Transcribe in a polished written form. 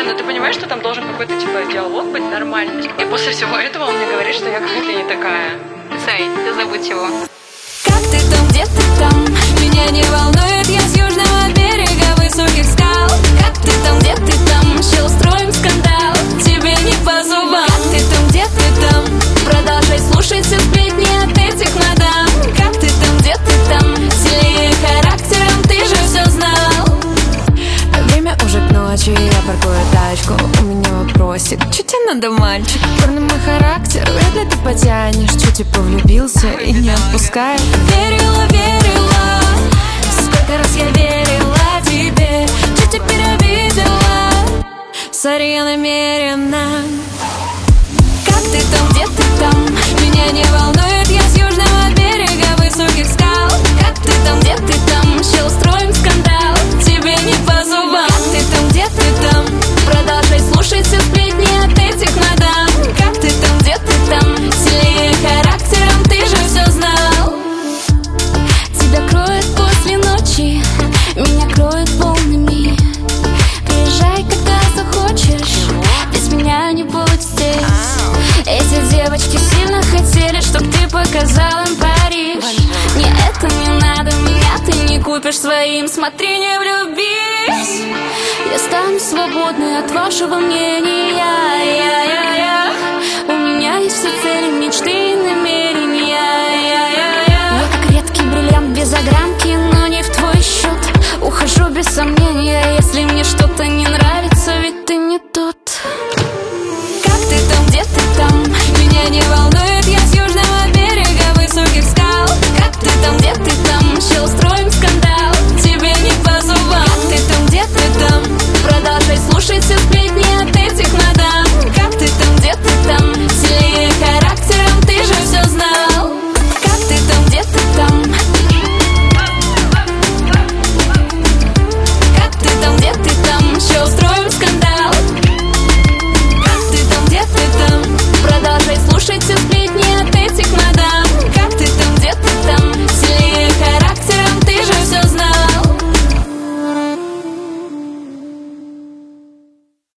но ты понимаешь, что там должен какой-то, типа, диалог быть нормальный. И после всего этого он мне говорит, что я какая-то не такая. Сэй, ты забудь его. Как ты там, где ты там? Меня не волнует, я с южного берега высоких скал. Как ты там, где ты там? Ще устроим скандал, тебе не по зубам. Как ты там, где ты там? Продолжай слушать все сплетни от этих мадам. Как ты там, где ты там? Сильнее характером, ты же все знал. Время уже к ночи, я паркую тачку. У меня вопросик, чё тебе надо, мальчик? Парный мой характер, вряд ли ты потянешь. Чё типа влюбился и не отпускает. Верила, верила, сколько раз я верила тебе. Чё теперь обидела? Сори, я намерена. Как ты там, где ты там? Меня не волнует, я с южного берега высоких скал. Как ты там, где ты там? Ще устроим скандал, тебе не по зубам. Как ты там, где ты там? Продолжай слушать все сплетни от этих мадам. Как ты там, где ты там? Сильнее характером, ты же все знал. Тебя кроет после ночи, меня кроет волнами. Приезжай, когда захочешь, без меня не будет здесь. Эти девочки сильно хотели, чтоб ты показал им Париж. Мне это не надо, меня ты не купишь своим. Смотри, не влюбись. Я стану свободной от вашего мнения. У меня есть все цели, мечты и намерения. Я как редкий бриллиант без огранки, но не в твой счет. Ухожу без сомнения, если мне что-то не